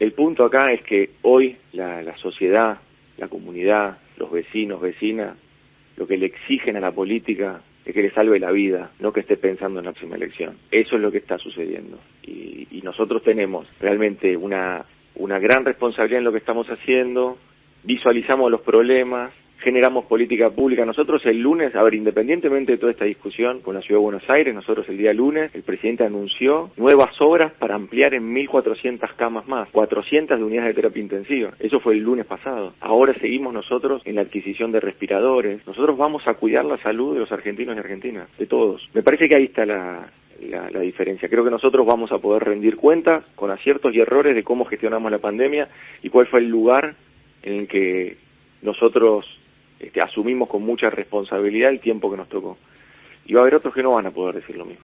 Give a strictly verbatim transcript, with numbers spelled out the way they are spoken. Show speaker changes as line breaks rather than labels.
El punto acá es que hoy la, la sociedad, la comunidad, los vecinos, vecinas, lo que le exigen a la política es que le salve la vida, no que esté pensando en la próxima elección. Eso es lo que está sucediendo. Y, y nosotros tenemos realmente una, una gran responsabilidad en lo que estamos haciendo, visualizamos los problemas, generamos política pública. Nosotros el lunes, a ver, independientemente de toda esta discusión con la Ciudad de Buenos Aires, nosotros el día lunes, el presidente anunció nuevas obras para ampliar en mil cuatrocientas camas más, cuatrocientas de unidades de terapia intensiva. Eso fue el lunes pasado. Ahora seguimos nosotros en la adquisición de respiradores. Nosotros vamos a cuidar la salud de los argentinos y argentinas, de todos. Me parece que ahí está la... La, la diferencia. Creo que nosotros vamos a poder rendir cuenta con aciertos y errores de cómo gestionamos la pandemia y cuál fue el lugar en el que nosotros este, asumimos con mucha responsabilidad el tiempo que nos tocó. Y va a haber otros que no van a poder decir lo mismo.